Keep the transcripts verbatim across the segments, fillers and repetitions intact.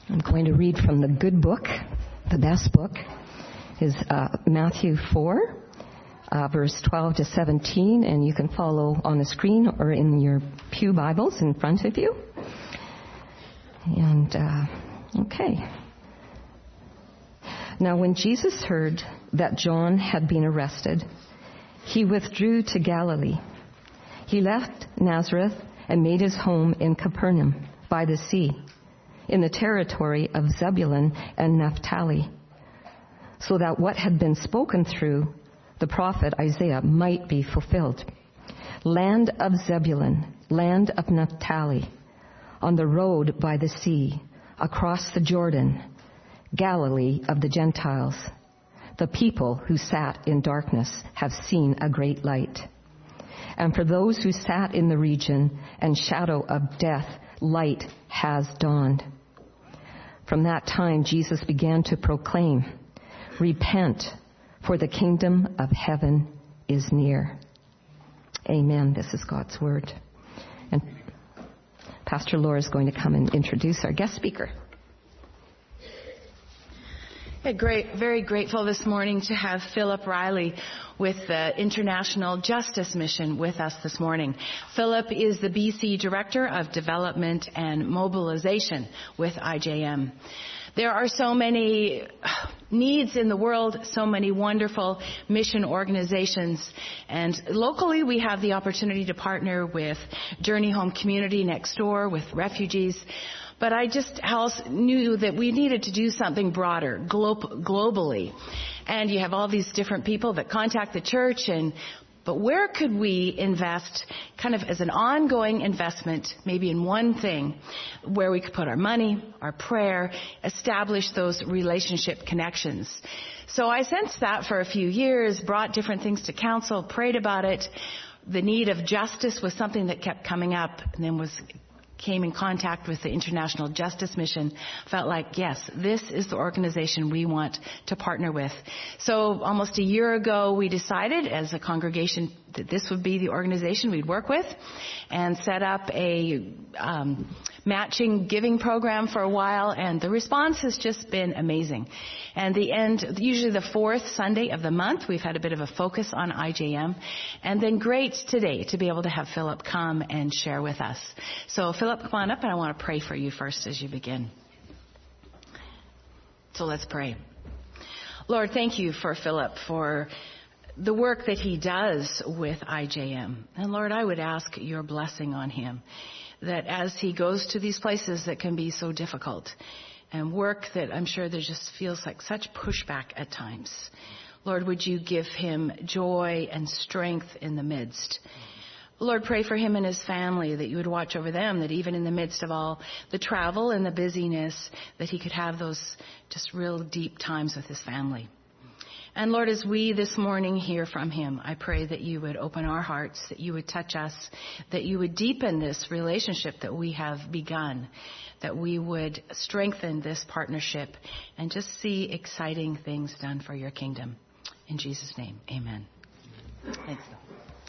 I'm going to read from the good book, the best book, is uh, Matthew four, uh, verse twelve to seventeen, and you can follow on the screen or in your pew Bibles in front of you. And, uh, okay. Now, when Jesus heard that John had been arrested, he withdrew to Galilee. He left Nazareth and made his home in Capernaum by the sea, in the territory of Zebulun and Naphtali, so that what had been spoken through the prophet Isaiah might be fulfilled. Land of Zebulun, land of Naphtali, on the road by the sea, across the Jordan, Galilee of the Gentiles. The people who sat in darkness have seen a great light. And for those who sat in the region and shadow of death, light has dawned. From that time, Jesus began to proclaim, "Repent, for the kingdom of heaven is near." Amen. This is God's word. And Pastor Laura is going to come and introduce our guest speaker. Yeah, great, very grateful this morning to have Philip Riley with the International Justice Mission with us this morning. Philip is the B C Director of Development and Mobilization with I J M. There are so many needs in the world, so many wonderful mission organizations. And locally, we have the opportunity to partner with Journey Home Community next door, with refugees. But I just knew that we needed to do something broader, glo- globally. And you have all these different people that contact the church, and but where could we invest kind of as an ongoing investment, maybe in one thing, where we could put our money, our prayer, establish those relationship connections. So I sensed that for a few years, brought different things to council, prayed about it. The need of justice was something that kept coming up, and then was came in contact with the International Justice Mission, felt like, yes, this is the organization we want to partner with. So almost a year ago, we decided as a congregation that this would be the organization we'd work with, and set up a um, matching giving program for a while, and the response has just been amazing. And the end, usually the fourth Sunday of the month, we've had a bit of a focus on I J M, and then great today to be able to have Philip come and share with us. So Philip, come on up, and I want to pray for you first as you begin. So let's pray. Lord, thank you for Philip, for the work that he does with I J M. And Lord, I would ask your blessing on him, that as he goes to these places that can be so difficult, and work that I'm sure there just feels like such pushback at times, Lord, would you give him joy and strength in the midst. Lord, pray for him and his family, that you would watch over them, that even in the midst of all the travel and the busyness, that he could have those just real deep times with his family. And Lord, as we this morning hear from him, I pray that you would open our hearts, that you would touch us, that you would deepen this relationship that we have begun, that we would strengthen this partnership and just see exciting things done for your kingdom. In Jesus' name, amen. Thanks, Phil.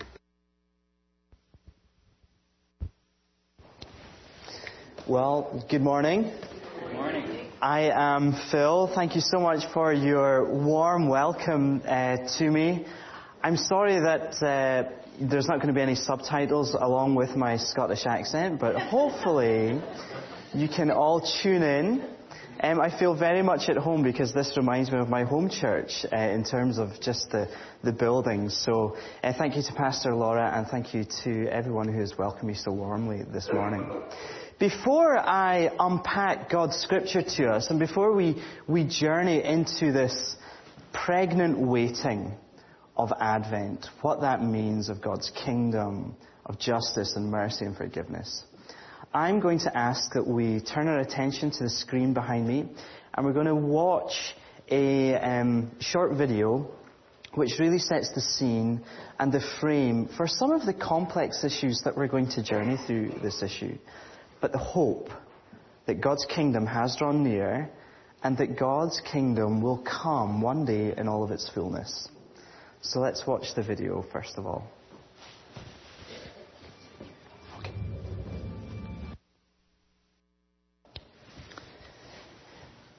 Well, good morning. Good morning. I am Phil. Thank you so much for your warm welcome uh, to me. I'm sorry that uh, there's not going to be any subtitles along with my Scottish accent, but hopefully you can all tune in. Um, I feel very much at home because this reminds me of my home church uh, in terms of just the, the buildings. So uh, thank you to Pastor Laura, and thank you to everyone who has welcomed me so warmly this morning. Before I unpack God's scripture to us, and before we, we journey into this pregnant waiting of Advent, what that means of God's kingdom, of justice and mercy and forgiveness, I'm going to ask that we turn our attention to the screen behind me, and we're going to watch a um, short video which really sets the scene and the frame for some of the complex issues that we're going to journey through this issue. But the hope that God's kingdom has drawn near, and that God's kingdom will come one day in all of its fullness. So let's watch the video first of all.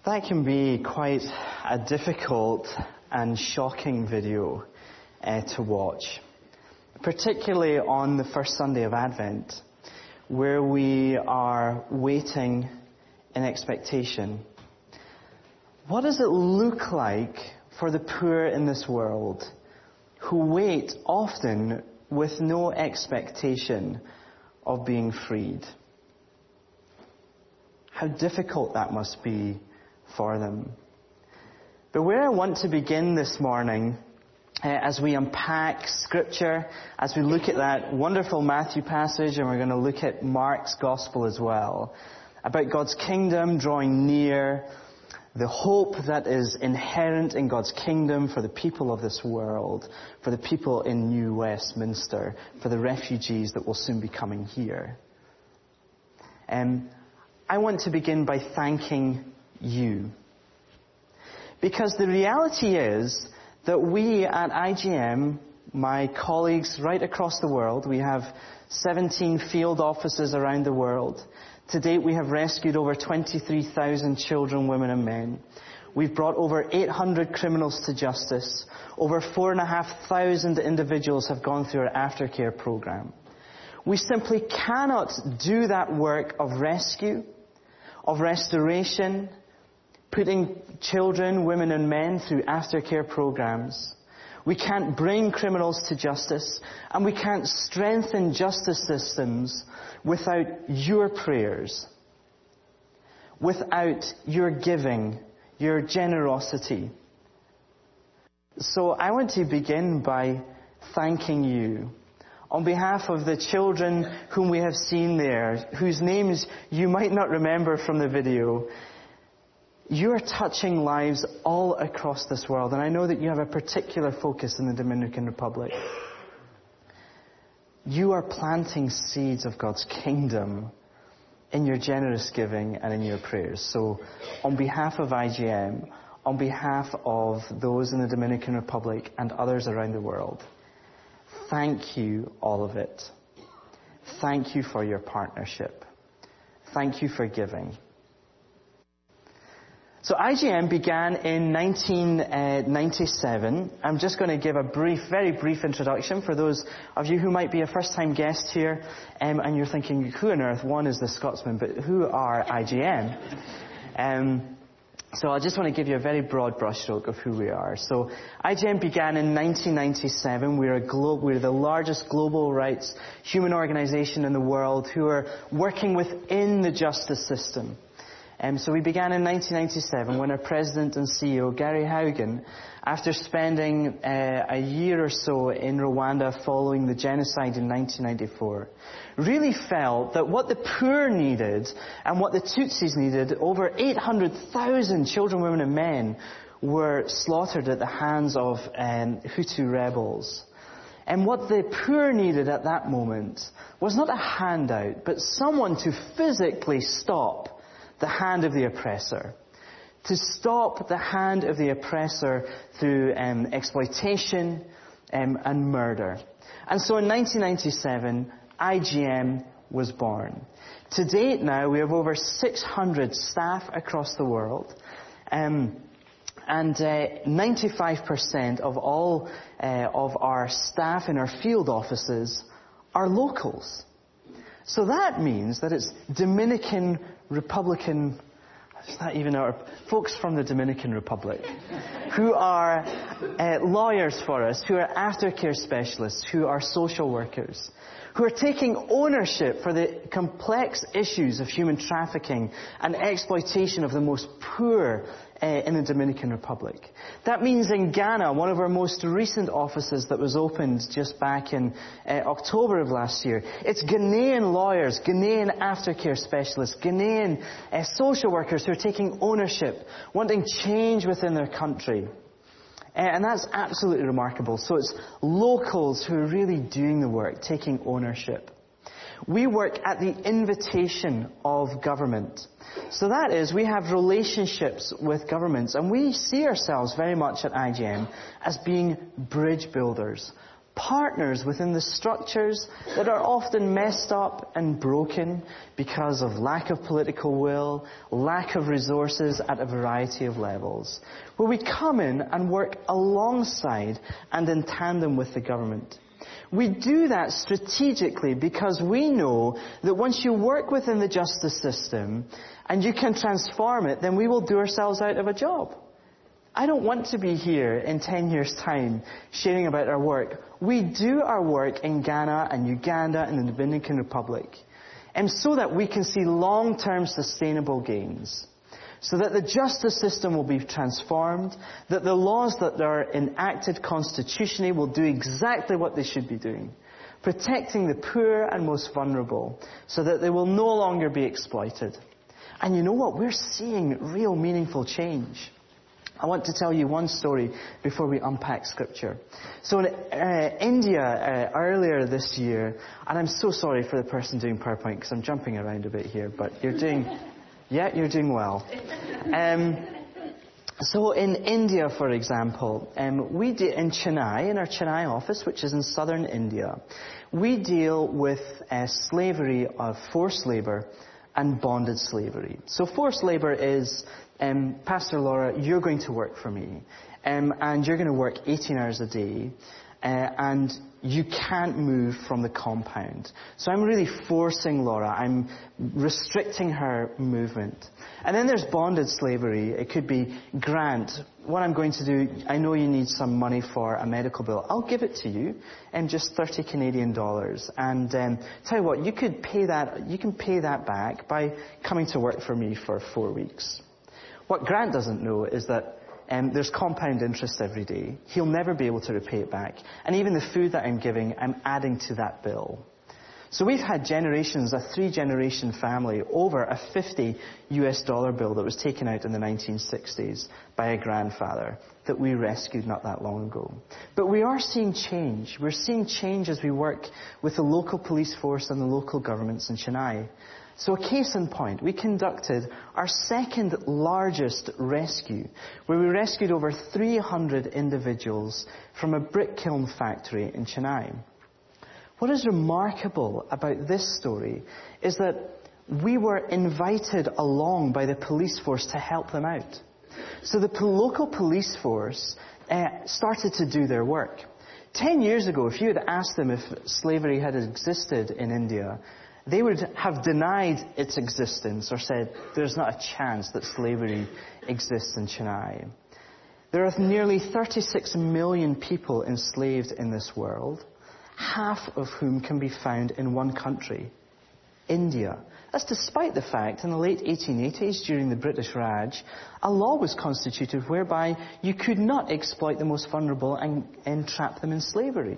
That can be quite a difficult and shocking video uh, to watch, particularly on the first Sunday of Advent, where we are waiting in expectation. What does it look like for the poor in this world who wait often with no expectation of being freed? How difficult that must be for them. But where I want to begin this morning, uh, as we unpack Scripture, as we look at that wonderful Matthew passage, and we're going to look at Mark's Gospel as well, about God's kingdom drawing near, the hope that is inherent in God's kingdom for the people of this world, for the people in New Westminster, for the refugees that will soon be coming here. Um, I want to begin by thanking you. Because the reality is that we at I G M, my colleagues right across the world, we have seventeen field offices around the world. To date, we have rescued over twenty-three thousand children, women and men. We've brought over eight hundred criminals to justice. Over four thousand five hundred individuals have gone through our aftercare program. We simply cannot do that work of rescue, of restoration, putting children, women and men through aftercare programs. We can't bring criminals to justice, and we can't strengthen justice systems without your prayers, without your giving, your generosity. So I want to begin by thanking you on behalf of the children whom we have seen there, whose names you might not remember from the video. You are touching lives all across this world, and I know that you have a particular focus in the Dominican Republic. You are planting seeds of God's kingdom in your generous giving and in your prayers. So on behalf of I G M, on behalf of those in the Dominican Republic and others around the world, thank you, all of it. Thank you for your partnership. Thank you for giving. So I G M began in nineteen ninety-seven. I'm just going to give a brief, very brief introduction for those of you who might be a first-time guest here, um, and you're thinking, who on earth, one is the Scotsman, but who are I G M? Um, so I just want to give you a very broad brushstroke of who we are. So I G M began in nineteen ninety-seven. We're, a glo- we're the largest global rights human organization in the world who are working within the justice system. Um, so we began in nineteen ninety-seven when our president and C E O, Gary Haugen, after spending uh, a year or so in Rwanda following the genocide in nineteen ninety-four, really felt that what the poor needed and what the Tutsis needed, over eight hundred thousand children, women and men were slaughtered at the hands of um, Hutu rebels. And what the poor needed at that moment was not a handout, but someone to physically stop the hand of the oppressor, to stop the hand of the oppressor through um, exploitation um, and murder. And so in nineteen ninety-seven, I G M was born. To date now, we have over six hundred staff across the world, um, and uh, ninety-five percent of all uh, of our staff in our field offices are locals. So that means that it's Dominican Republican, it's not even our folks from the Dominican Republic, who are uh, lawyers for us, who are aftercare specialists, who are social workers, who are taking ownership for the complex issues of human trafficking and exploitation of the most poor uh, in the Dominican Republic. That means in Ghana, one of our most recent offices that was opened just back in uh, October of last year, it's Ghanaian lawyers, Ghanaian aftercare specialists, Ghanaian uh, social workers who are taking ownership, wanting change within their country. And that's absolutely remarkable. So it's locals who are really doing the work, taking ownership. We work at the invitation of government. So that is, we have relationships with governments, and we see ourselves very much at I G M as being bridge builders, partners within the structures that are often messed up and broken because of lack of political will, lack of resources at a variety of levels, where we come in and work alongside and in tandem with the government. We do that strategically because we know that once you work within the justice system and you can transform it, then we will do ourselves out of a job. I don't want to be here in ten years' time sharing about our work. We do our work in Ghana and Uganda and the Dominican Republic, and so that we can see long-term sustainable gains, so that the justice system will be transformed, that the laws that are enacted constitutionally will do exactly what they should be doing, protecting the poor and most vulnerable, so that they will no longer be exploited. And you know what? We're seeing real meaningful change. I want to tell you one story before we unpack Scripture. So in uh, India uh, earlier this year, and I'm so sorry for the person doing PowerPoint because I'm jumping around a bit here, but you're doing, yeah, you're doing well. Um, so in India, for example, um, we de- in Chennai, in our Chennai office, which is in southern India, we deal with uh, slavery of forced labour and bonded slavery. So forced labour is, um, Pastor Laura, you're going to work for me, um, and you're going to work eighteen hours a day, uh, and you can't move from the compound. So I'm really forcing Laura. I'm restricting her movement. And then there's bonded slavery. It could be, Grant, what I'm going to do, I know you need some money for a medical bill. I'll give it to you, and just thirty Canadian dollars. And um, tell you what, you could pay that. You can pay that back by coming to work for me for four weeks. What Grant doesn't know is that Um, there's compound interest every day. He'll never be able to repay it back. And even the food that I'm giving, I'm adding to that bill. So we've had generations, a three-generation family, over a fifty U S dollar bill that was taken out in the nineteen sixties by a grandfather that we rescued not that long ago. But we are seeing change. We're seeing change as we work with the local police force and the local governments in Chennai. So a case in point, we conducted our second largest rescue, where we rescued over three hundred individuals from a brick kiln factory in Chennai. What is remarkable about this story is that we were invited along by the police force to help them out. So the local police force uh, started to do their work. Ten years ago, if you had asked them if slavery had existed in India, they would have denied its existence or said there's not a chance that slavery exists in Chennai. There are nearly thirty-six million people enslaved in this world, half of whom can be found in one country, India. That's despite the fact in the late eighteen eighties, during the British Raj, a law was constituted whereby you could not exploit the most vulnerable and entrap them in slavery.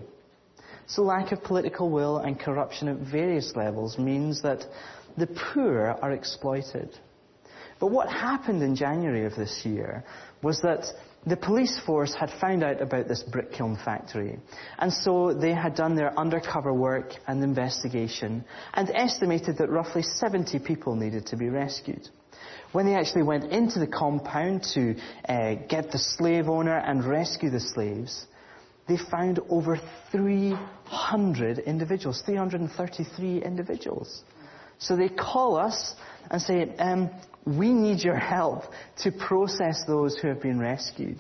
So lack of political will and corruption at various levels means that the poor are exploited. But what happened in January of this year was that the police force had found out about this brick kiln factory. And so they had done their undercover work and investigation and estimated that roughly seventy people needed to be rescued. When they actually went into the compound to uh, get the slave owner and rescue the slaves, they found over three hundred individuals, three hundred thirty-three individuals. So they call us and say, um, we need your help to process those who have been rescued.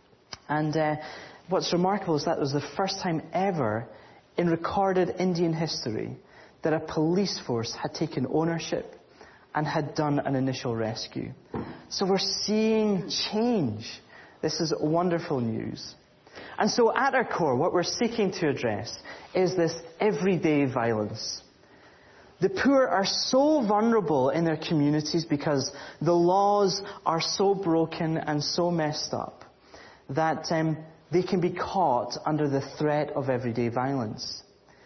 And uh, what's remarkable is that was the first time ever in recorded Indian history that a police force had taken ownership and had done an initial rescue. So we're seeing change. This is wonderful news. And so at our core, what we're seeking to address is this everyday violence. The poor are so vulnerable in their communities because the laws are so broken and so messed up that um, they can be caught under the threat of everyday violence.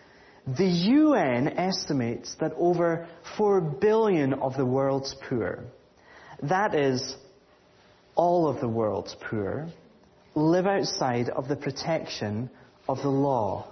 The U N estimates that over four billion of the world's poor, that is all of the world's poor, live outside of the protection of the law.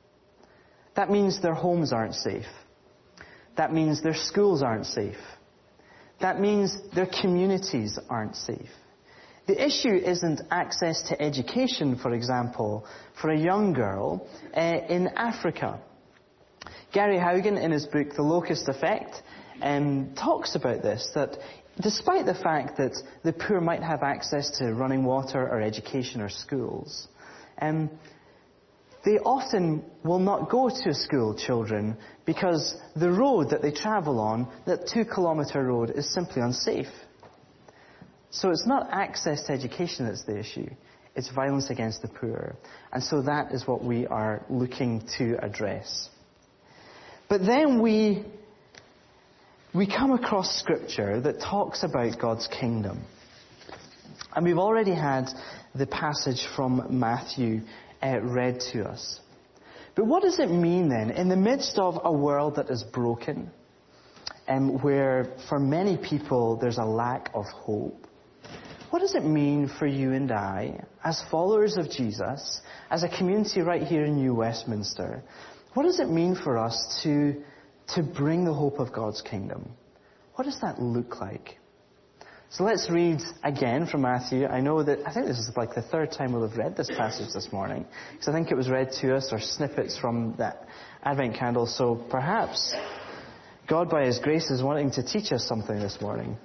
That means their homes aren't safe. That means their schools aren't safe. That means their communities aren't safe. The issue isn't access to education, for example, for a young girl uh, in Africa. Gary Haugen, in his book The Locust Effect, um, talks about this, that despite the fact that the poor might have access to running water or education or schools, um, they often will not go to school, children, because the road that they travel on, that two kilometre road, is simply unsafe. So it's not access to education that's the issue. It's violence against the poor. And so that is what we are looking to address. But then we, we come across scripture that talks about God's kingdom. And we've already had the passage from Matthew uh, read to us. But what does it mean then, in the midst of a world that is broken, and where for many people there's a lack of hope? What does it mean for you and I, as followers of Jesus, as a community right here in New Westminster, what does it mean for us to, to bring the hope of God's kingdom? What does that look like? So let's read again from Matthew. I know that, I think this is like the third time we'll have read this passage this morning, because I think it was read to us, or snippets from that Advent candle, so perhaps God by His grace is wanting to teach us something this morning.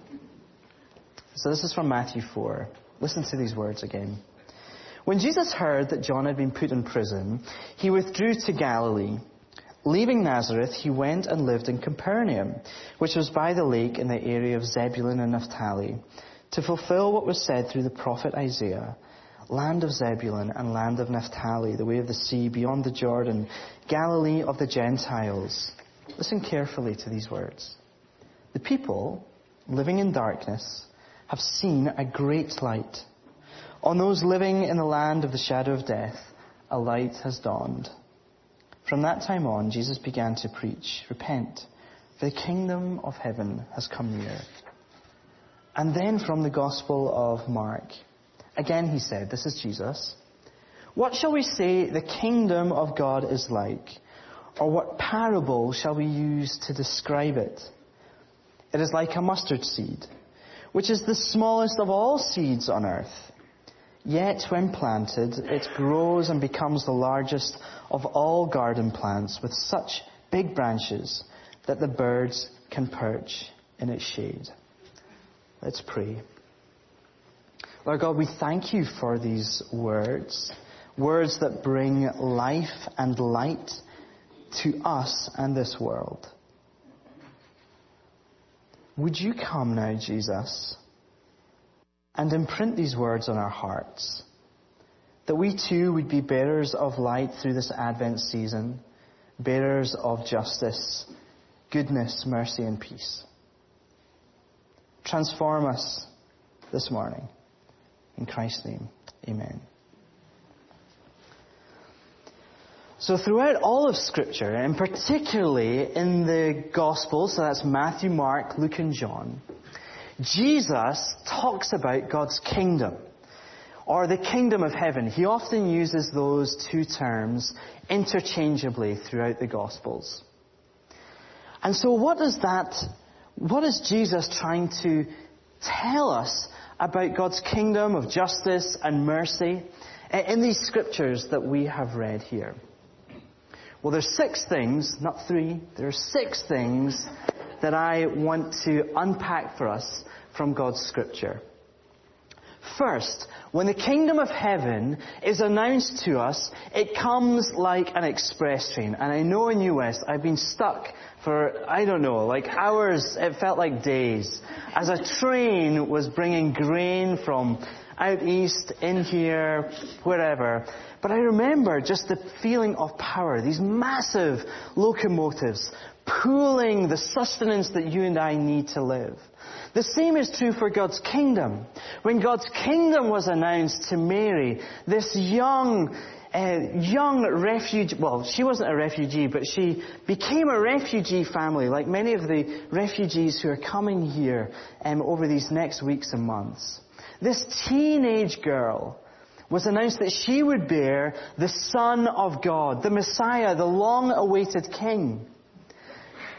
So this is from Matthew four. Listen to these words again. When Jesus heard that John had been put in prison, he withdrew to Galilee. Leaving Nazareth, he went and lived in Capernaum, which was by the lake in the area of Zebulun and Naphtali, to fulfill what was said through the prophet Isaiah. Land of Zebulun and land of Naphtali, the way of the sea beyond the Jordan, Galilee of the Gentiles. Listen carefully to these words. The people living in darkness have seen a great light. On those living in the land of the shadow of death, a light has dawned. From that time on, Jesus began to preach, repent, for the kingdom of heaven has come near. And then from the Gospel of Mark, again he said, this is Jesus, what shall we say the kingdom of God is like? Or what parable shall we use to describe it? It is like a mustard seed, which is the smallest of all seeds on earth. Yet when planted, it grows and becomes the largest of all garden plants, with such big branches that the birds can perch in its shade. Let's pray. Lord God, we thank you for these words, words that bring life and light to us and this world. Would you come now, Jesus, and imprint these words on our hearts, that we too would be bearers of light through this Advent season, bearers of justice, goodness, mercy and peace. Transform us this morning. In Christ's name, amen. So throughout all of Scripture, and particularly in the Gospels, so that's Matthew, Mark, Luke and John, Jesus talks about God's kingdom, or the kingdom of heaven. He often uses those two terms interchangeably throughout the Gospels. And so what is that, what is Jesus trying to tell us about God's kingdom of justice and mercy in these scriptures that we have read here? Well, there's six things, not three, there are six things that I want to unpack for us from God's scripture. First, when the kingdom of heaven is announced to us, it comes like an express train. And I know in U S I've been stuck for, I don't know, like hours, it felt like days, as a train was bringing grain from out east, in here, wherever. But I remember just the feeling of power, these massive locomotives pulling the sustenance that you and I need to live. The same is true for God's kingdom. When God's kingdom was announced to Mary, this young, uh, young refugee, well, she wasn't a refugee, but she became a refugee family, like many of the refugees who are coming here um, over these next weeks and months. This teenage girl was announced that she would bear the Son of God, the Messiah, the long-awaited King.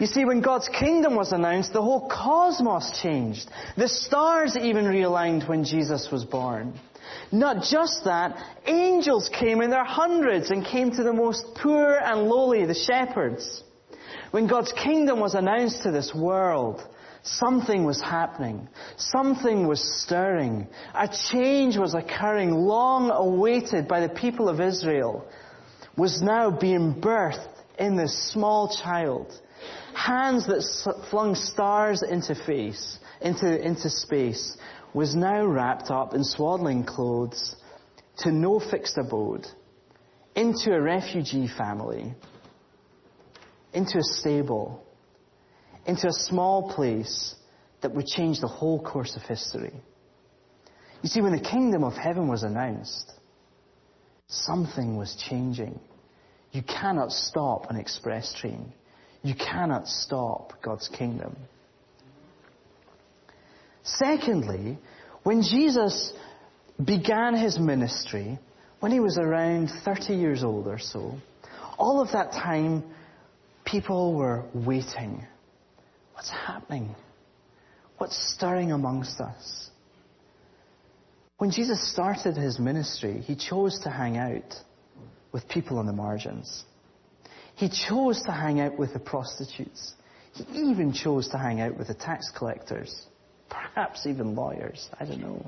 You see, when God's kingdom was announced, the whole cosmos changed. The stars even realigned when Jesus was born. Not just that, angels came in their hundreds and came to the most poor and lowly, the shepherds. When God's kingdom was announced to this world, something was happening. Something was stirring. A change was occurring, long awaited by the people of Israel, was now being birthed in this small child. Hands that flung stars into face, into, into space, was now wrapped up in swaddling clothes to no fixed abode, into a refugee family, into a stable, into a small place that would change the whole course of history. You see, when the kingdom of heaven was announced, something was changing. You cannot stop an express train. You cannot stop God's kingdom. Secondly, when Jesus began his ministry, when he was around thirty years old or so, all of that time, people were waiting. What's happening? What's stirring amongst us? When Jesus started his ministry, he chose to hang out with people on the margins. He chose to hang out with the prostitutes. He even chose to hang out with the tax collectors. Perhaps even lawyers. I don't know.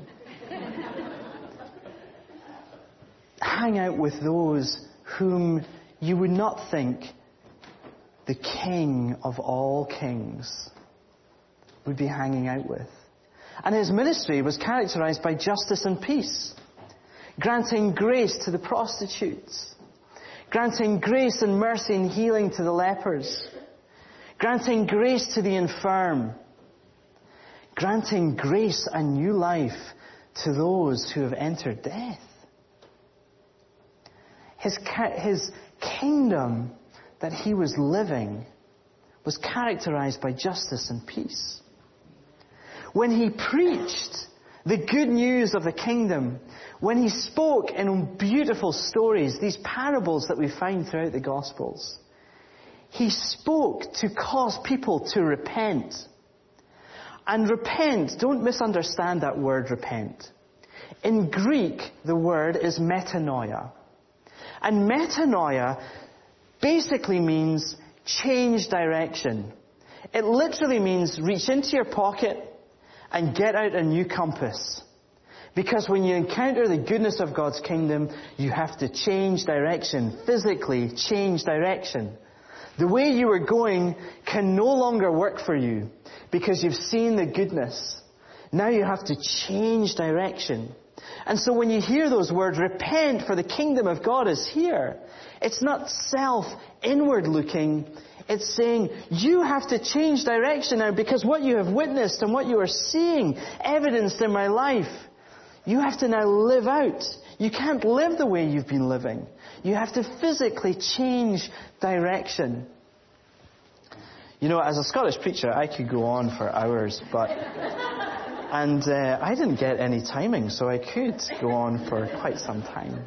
Hang out with those whom you would not think the King of all kings would be hanging out with. And his ministry was characterized by justice and peace, granting grace to the prostitutes, granting grace and mercy and healing to the lepers, granting grace to the infirm, granting grace and new life to those who have entered death. His, his kingdom that he was living was characterized by justice and peace. When he preached the good news of the kingdom, when he spoke in beautiful stories, these parables that we find throughout the Gospels, he spoke to cause people to repent. And repent, don't misunderstand that word repent. In Greek, the word is metanoia. And metanoia basically means change direction. It literally means reach into your pocket and get out a new compass. Because when you encounter the goodness of God's kingdom, you have to change direction, physically change direction. The way you were going can no longer work for you because you've seen the goodness. Now you have to change direction. And so when you hear those words, repent for the kingdom of God is here, it's not self-inward looking. It's saying you have to change direction now because what you have witnessed and what you are seeing evidenced in my life, you have to now live out. You can't live the way you've been living. You have to physically change direction. You know, as a Scottish preacher, I could go on for hours, but... And uh, I didn't get any timing, so I could go on for quite some time.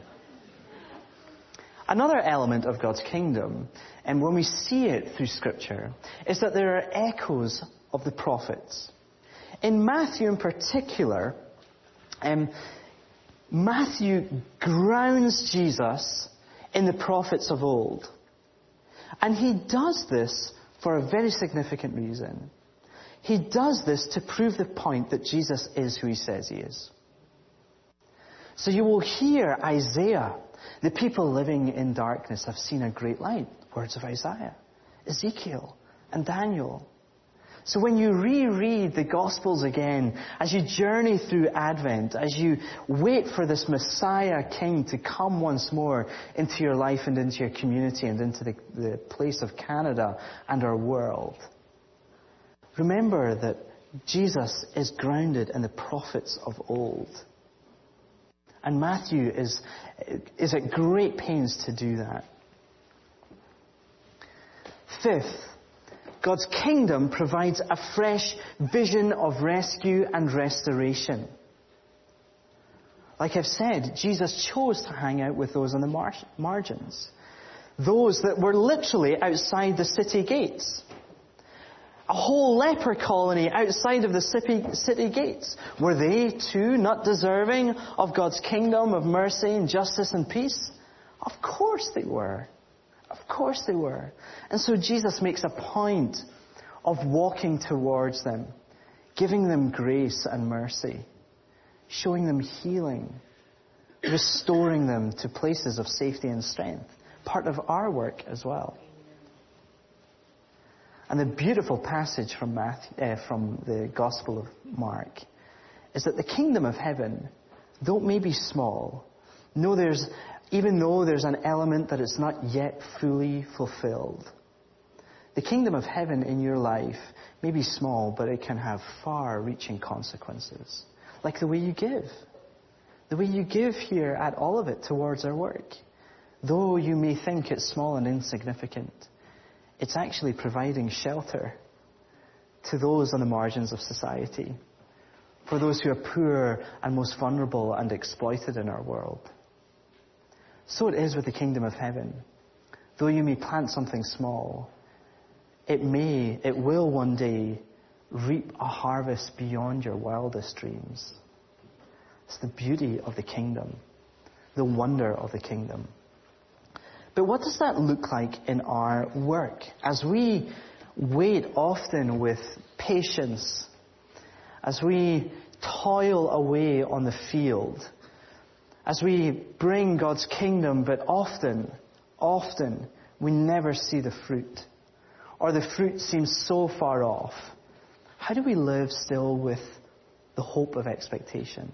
Another element of God's kingdom, and when we see it through Scripture, is that there are echoes of the prophets. In Matthew in particular, um, Matthew grounds Jesus in the prophets of old. And he does this for a very significant reason. He does this to prove the point that Jesus is who he says he is. So you will hear Isaiah, the people living in darkness have seen a great light. Words of Isaiah, Ezekiel, and Daniel. So when you reread the Gospels again, as you journey through Advent, as you wait for this Messiah King to come once more into your life and into your community and into the, the place of Canada and our world, remember that Jesus is grounded in the prophets of old. And Matthew is, is at great pains to do that. Fifth, God's kingdom provides a fresh vision of rescue and restoration. Like I've said, Jesus chose to hang out with those on the mar- margins. Those that were literally outside the city gates. A whole leper colony outside of the city, city gates. Were they too not deserving of God's kingdom of mercy and justice and peace? Of course they were. Of course they were. And so Jesus makes a point of walking towards them, giving them grace and mercy, showing them healing, restoring them to places of safety and strength. Part of our work as well. And the beautiful passage from Matthew, uh, from the Gospel of Mark is that the kingdom of heaven, though it may be small, no, there's, even though there's an element that it's not yet fully fulfilled, the kingdom of heaven in your life may be small, but it can have far-reaching consequences. Like the way you give. The way you give here at all of it towards our work. Though you may think it's small and insignificant, it's actually providing shelter to those on the margins of society, for those who are poor and most vulnerable and exploited in our world. So it is with the kingdom of heaven. Though you may plant something small, it may, it will one day reap a harvest beyond your wildest dreams. It's the beauty of the kingdom, the wonder of the kingdom. But what does that look like in our work? As we wait often with patience, as we toil away on the field, as we bring God's kingdom, but often, often, we never see the fruit, or the fruit seems so far off. How do we live still with the hope of expectation?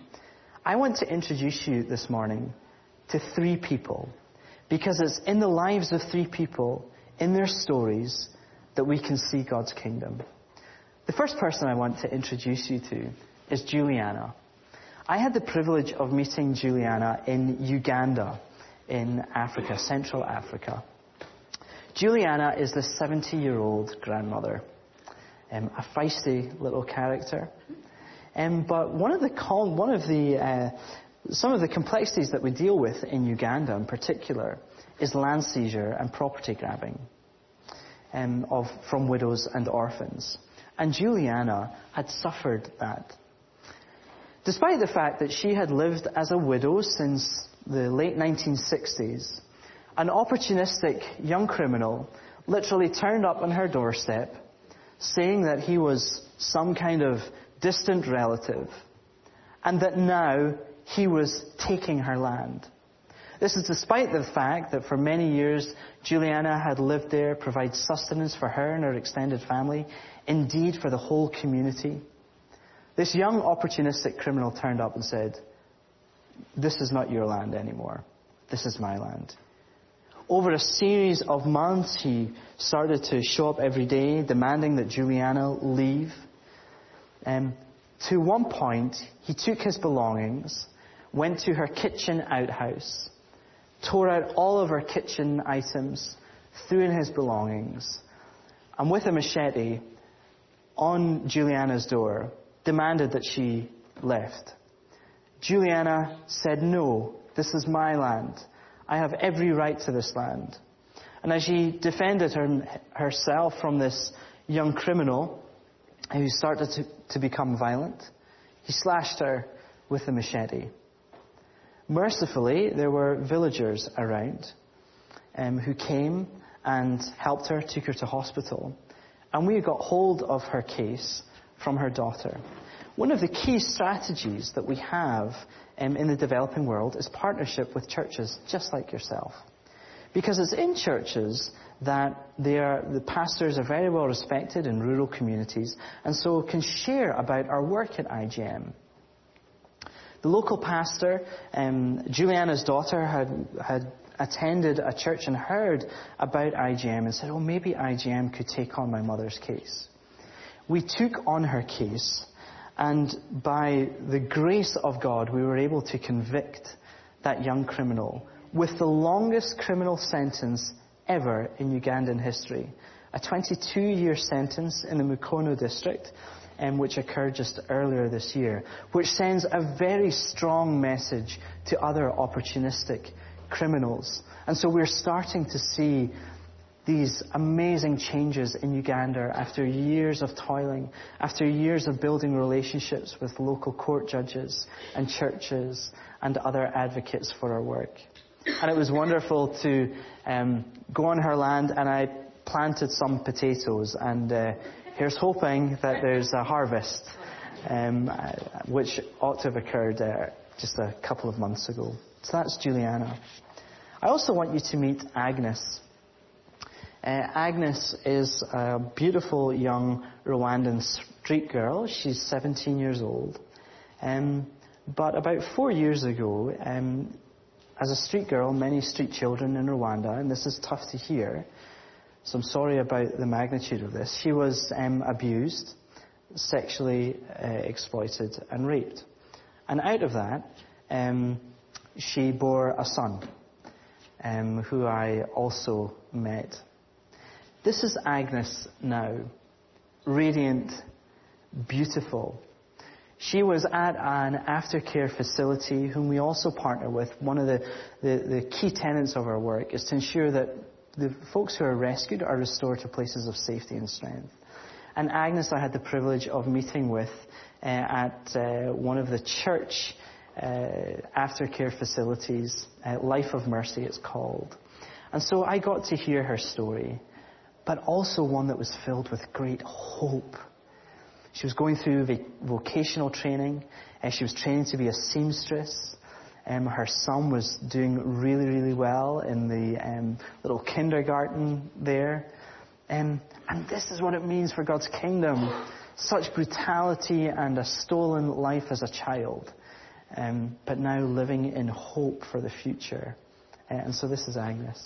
I want to introduce you this morning to three people, because it's in the lives of three people, in their stories, that we can see God's kingdom. The first person I want to introduce you to is Juliana. I had the privilege of meeting Juliana in Uganda, in Africa, Central Africa. Juliana is the seventy-year-old grandmother, um, a feisty little character. Um, but one of the one of the uh, some of the complexities that we deal with in Uganda, in particular, is land seizure and property grabbing um, of from widows and orphans. And Juliana had suffered that. Despite the fact that she had lived as a widow since the late nineteen sixties, an opportunistic young criminal literally turned up on her doorstep, saying that he was some kind of distant relative, and that now he was taking her land. This is despite the fact that for many years Juliana had lived there, provided sustenance for her and her extended family, indeed for the whole community. This young opportunistic criminal turned up and said, "This is not your land anymore. This is my land." Over a series of months, he started to show up every day, demanding that Juliana leave. Um, to one point, he took his belongings, went to her kitchen outhouse, tore out all of her kitchen items, threw in his belongings, and with a machete on Juliana's door, demanded that she left. Juliana said, "No, this is my land. I have every right to this land." And as she defended her, herself from this young criminal who started to, to become violent, he slashed her with a machete. Mercifully, there were villagers around um, who came and helped her, took her to hospital. And we got hold of her case from her daughter. One of the key strategies that we have um, in the developing world is partnership with churches just like yourself. Because it's in churches that they are, the pastors are very well respected in rural communities, and so can share about our work at I G M. The local pastor, um, Juliana's daughter, had, had attended a church and heard about I G M and said, "Oh, maybe I G M could take on my mother's case." We took on her case, and by the grace of God, we were able to convict that young criminal with the longest criminal sentence ever in Ugandan history. A twenty-two year sentence in the Mukono district, um, which occurred just earlier this year, which sends a very strong message to other opportunistic criminals. And so we're starting to see these amazing changes in Uganda after years of toiling, after years of building relationships with local court judges and churches and other advocates for our work. And it was wonderful to um, go on her land, and I planted some potatoes, and uh, here's hoping that there's a harvest, um, which ought to have occurred uh, just a couple of months ago. So that's Juliana. I also want you to meet Agnes. Uh, Agnes is a beautiful young Rwandan street girl. She's seventeen years old. Um, but about four years ago, um, as a street girl, many street children in Rwanda, and this is tough to hear, so I'm sorry about the magnitude of this, she was um, abused, sexually uh, exploited and raped. And out of that, um, she bore a son, um, who I also met. This is Agnes now, radiant, beautiful. She was at an aftercare facility whom we also partner with. One of the, the, the key tenets of our work is to ensure that the folks who are rescued are restored to places of safety and strength. And Agnes I had the privilege of meeting with uh, at uh, one of the church uh, aftercare facilities, uh, Life of Mercy it's called. And so I got to hear her story, but also one that was filled with great hope. She was going through vocational training, and she was training to be a seamstress. Um, her son was doing really, really well in the um, little kindergarten there. Um, and this is what it means for God's kingdom. Such brutality and a stolen life as a child, um, but now living in hope for the future. Uh, and so this is Agnes.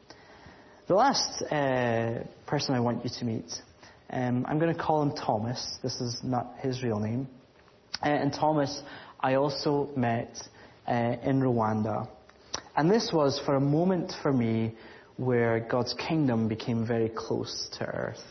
The last uh, person I want you to meet, Um, I'm going to call him Thomas. This is not his real name. Uh, and Thomas, I also met uh, in Rwanda. And this was for a moment for me where God's kingdom became very close to earth.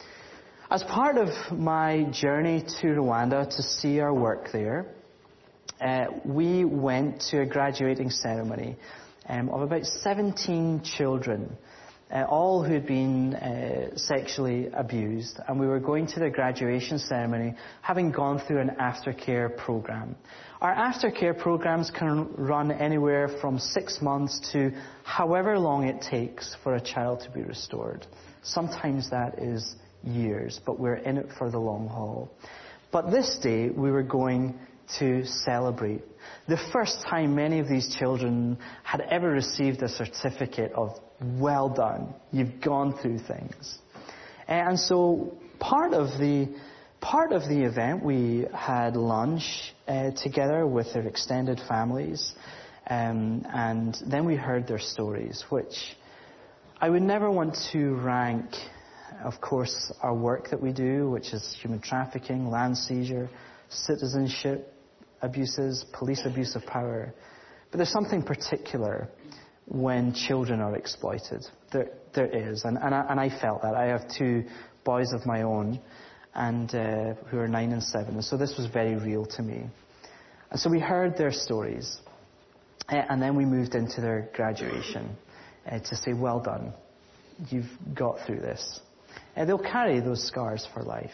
As part of my journey to Rwanda to see our work there, uh, we went to a graduating ceremony um, of about seventeen children. Uh, all who had been uh, sexually abused, and we were going to their graduation ceremony having gone through an aftercare program. Our aftercare programs can run anywhere from six months to however long it takes for a child to be restored. Sometimes that is years, but we're in it for the long haul. But this day we were going to celebrate the first time many of these children had ever received a certificate of well done, you've gone through things. And so part of the part of the event, we had lunch uh, together with their extended families, um, and then we heard their stories, which I would never want to rank, of course, our work that we do, which is human trafficking, land seizure, citizenship abuses, police abuse of power. But there's something particular when children are exploited. There, there is, and, and, I, and I felt that. I have two boys of my own, and uh, who are nine and seven, and so this was very real to me. And so we heard their stories, uh, and then we moved into their graduation uh, to say, well done, you've got through this. Uh, they'll carry those scars for life.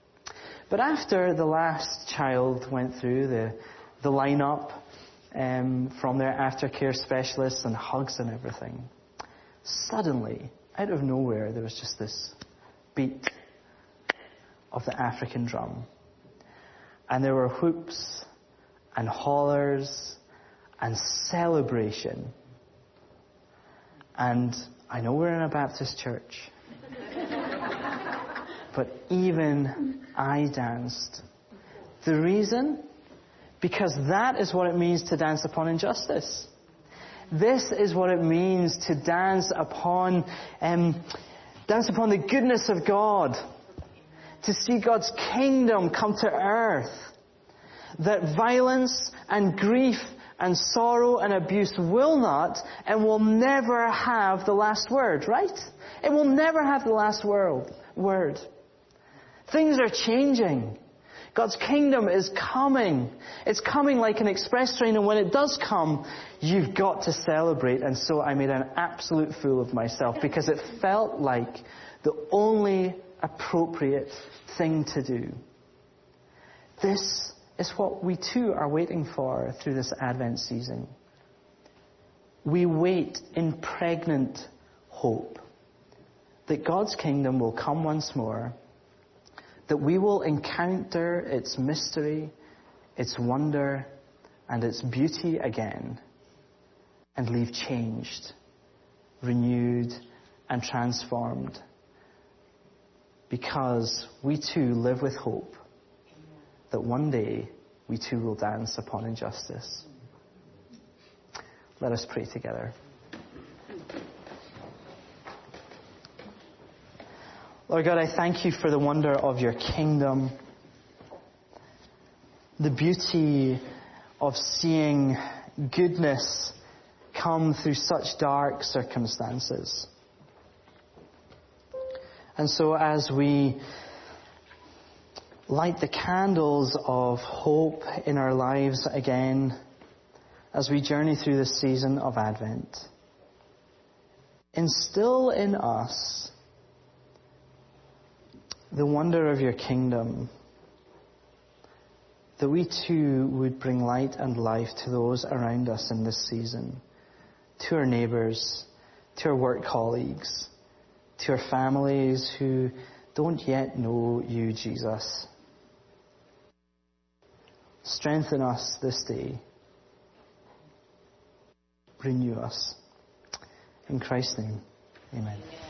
But after the last child went through the, the lineup, Um, from their aftercare specialists and hugs and everything, suddenly, out of nowhere, there was just this beat of the African drum. And there were whoops and hollers and celebration. And I know we're in a Baptist church, but even I danced. The reason? Because that is what it means to dance upon injustice. This is what it means to dance upon, um, dance upon the goodness of God. To see God's kingdom come to earth. That violence and grief and sorrow and abuse will not and will never have the last word, right? It will never have the last word. Things are changing. God's kingdom is coming. It's coming like an express train, and when it does come, you've got to celebrate. And so I made an absolute fool of myself because it felt like the only appropriate thing to do. This is what we too are waiting for through this Advent season. We wait in pregnant hope that God's kingdom will come once more, that we will encounter its mystery, its wonder, and its beauty again, and leave changed, renewed, and transformed, because we too live with hope that one day we too will dance upon injustice. Let us pray together. Lord God, I thank you for the wonder of your kingdom, the beauty of seeing goodness come through such dark circumstances. And so as we light the candles of hope in our lives again, as we journey through this season of Advent, instill in us the wonder of your kingdom, that we too would bring light and life to those around us in this season, to our neighbours, to our work colleagues, to our families who don't yet know you, Jesus. Strengthen us this day. Renew us. In Christ's name, amen.